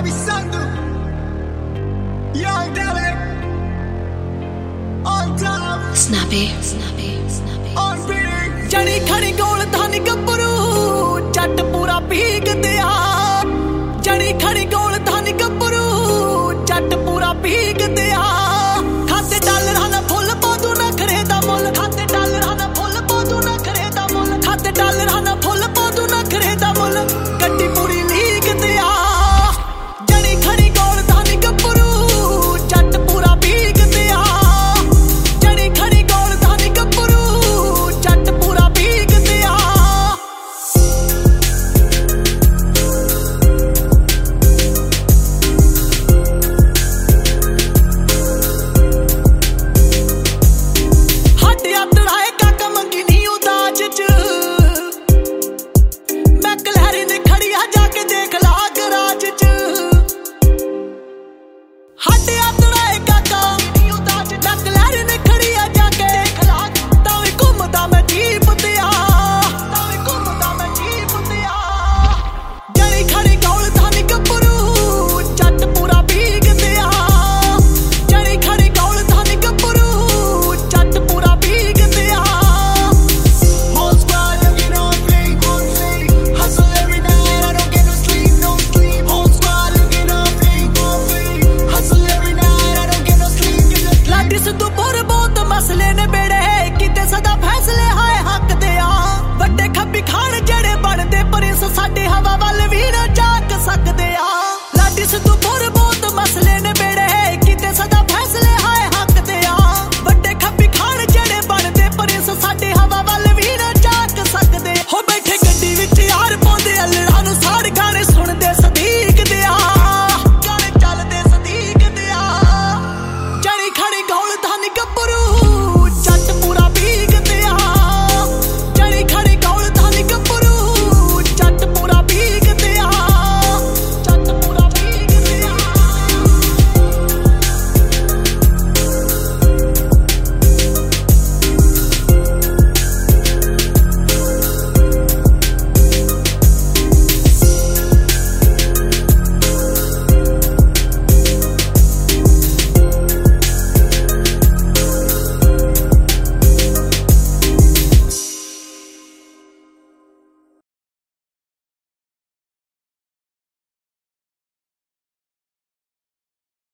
जनी खड़ी गोल धानी गब्बरू जट पूरा भीग दिया जनी खड़ी गोल धानी गब्बरू जट पूरा भीग दिया खाते डॉलर ना फुल पादू ना खरे दा मुल खाते डॉलर ना फुल पादू ना खरे दा मुल खाते डॉलर ना फुल पादू ना खरे दा मुल गड्डी पूरी लीक दिया जनी खड़ी गोल धानी गब्बरू जट पूरा भीग दिया जनी खड़ी गोल धानी गब्बरू जट पूरा भीग दिया हट यात्राए काका मंगी नहीं उदाज च मैं कलहरी ने खड़ी आ जाके देख ला गराज च हट यात्राए काका नहीं उदाज मैं कलहरी ने खड़ी आ जाके देख ला तावे घूमदा मैं जीप दिया तावे घूमदा मैं जीप दिया जनी खड़ी गोल धानी गब्बरू जट पूरा भीग दिया जनी खड़ी गोल धानी गब्बरू जट पूरा भीग दिया Whole squad looking on fleek, on fleek. Hustle every night, I don't get no sleep, no sleep. Whole squad looking on fleek, on fleek. Hustle every night, I don't get no sleep, get no sleep. Ladi Sidhu ਪੁਰ ਬਹੁਤ ਮਸਲੇ ਨੇ ਬੇੜੇ ਕਿਤੇ ਸਦਾ ਫੈਸਲੇ ਹਾਏ ਹੱਕ ਦੇ ਆ ਵੱਡੇ ਖੱਬੀ ਖਾਣ ਜਿਹੜੇ ਬਣਦੇ ਪ੍ਰਿੰਸ ਸਾਡੇ ਹਵਾ ਵੱਲ ਵੀ ਨਾ ਝਾਕ ਸਕਦੇ ਆ ਲਾਡੀ ਸਿੱਧੂ ਪੁਰ ਬਹੁਤ ਮਸਲੇ ਨੇ